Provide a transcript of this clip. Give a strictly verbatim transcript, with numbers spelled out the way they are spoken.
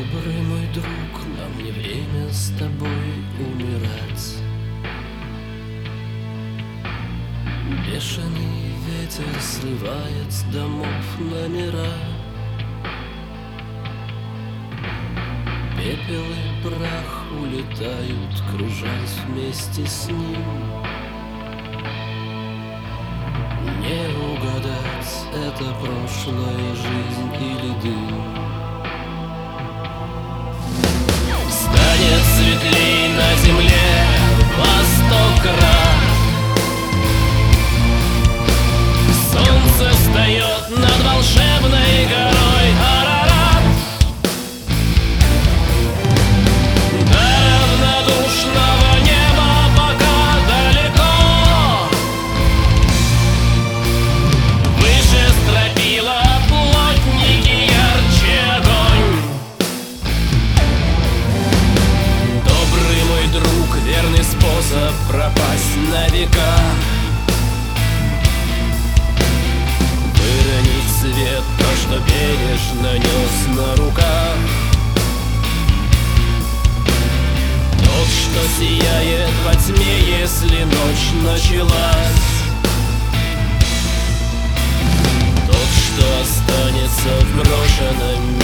Добрый мой друг, нам не время с тобой умирать. Бешеный ветер срывает с домов номера. Пепел и прах улетают, кружась вместе с ним. Не угадать, это прошлая жизнь или дым. Станет светлей на земле во сто крат. Солнце встает над волшебной горой Арарат. До равнодушного неба пока далеко. Выше стропила плотники, ярче огонь. Добрый мой друг, верный способ пропасть на века. Выронить свет, то, что бережно нес на руках. Тот, что сияет во тьме, если ночь началась. Тот, что останется в брошенном